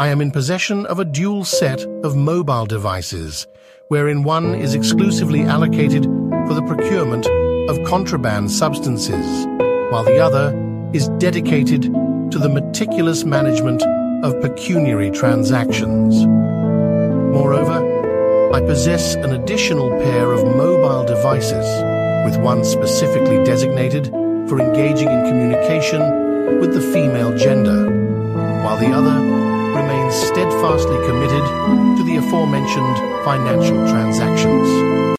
I am in possession of a dual set of mobile devices, wherein one is exclusively allocated for the procurement of contraband substances, while the other is dedicated to the meticulous management of pecuniary transactions. Moreover, I possess an additional pair of mobile devices, with one specifically designated for engaging in communication with the female gender, while the other remains steadfastly committed to the aforementioned financial transactions.